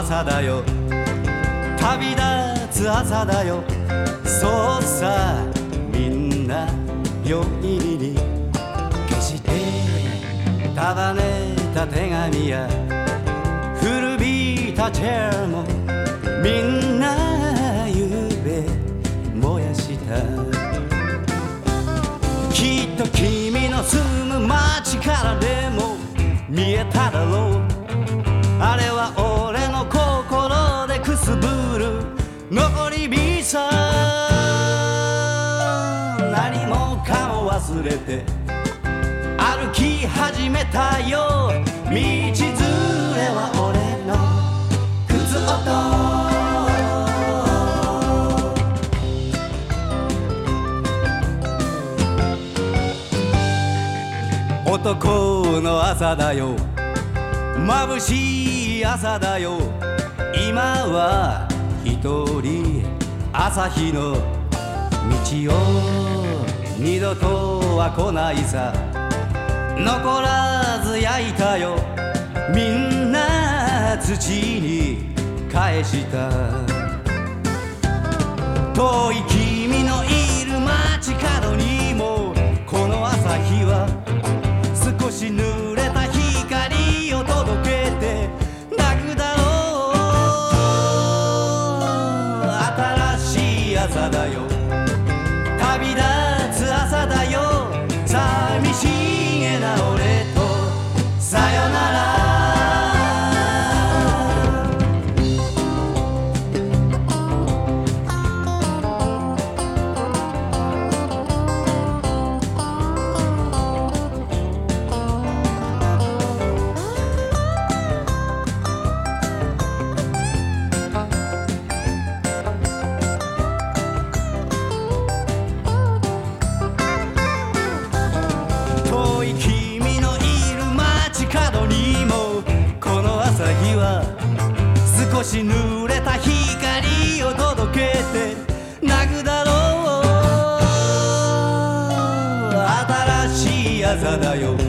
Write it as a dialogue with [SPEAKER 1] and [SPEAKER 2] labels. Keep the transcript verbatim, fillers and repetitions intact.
[SPEAKER 1] 朝だよ、旅立つ朝だよ。そうさ、みんな夜に消して束ねた手紙や古びいたチェアもみんなゆうべ燃やした。きっと君の住む街からでも見えただろう。あれは俺の心でくすぶる残り火さ。何もかも忘れて歩き始めたよ。道連れは俺の靴音。男の朝だよ、眩しい朝だよ。今は一人朝日の道を二度とは来ないさ。残らず焼いたよ、みんな土に返した。遠い君のいる街角にもこの朝日は少し濡れた光を届けて泣くだろう。新しい朝だよ、旅立つ朝だよ。寂しげな俺とさよなら。少し濡れた光を届けて泣くだろう。新しい朝だよ、